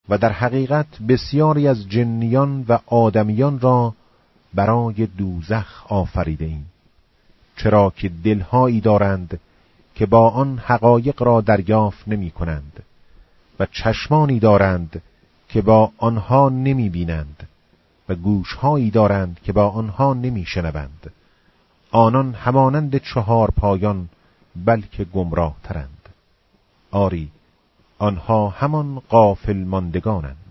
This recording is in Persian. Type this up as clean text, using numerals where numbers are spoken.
و در حقیقت بسیاری از جنیان و آدمیان را برای دوزخ آفریده ایم، چرا که دلهایی دارند که با آن حقایق را دریافت نمی کنند و چشمانی دارند که با آنها نمی بینند و گوشهایی دارند که با آنها نمی شنوند. آنان همانند 4 پایان بلکه گمراه ترند. آری، آنها همان غافل ماندگانند.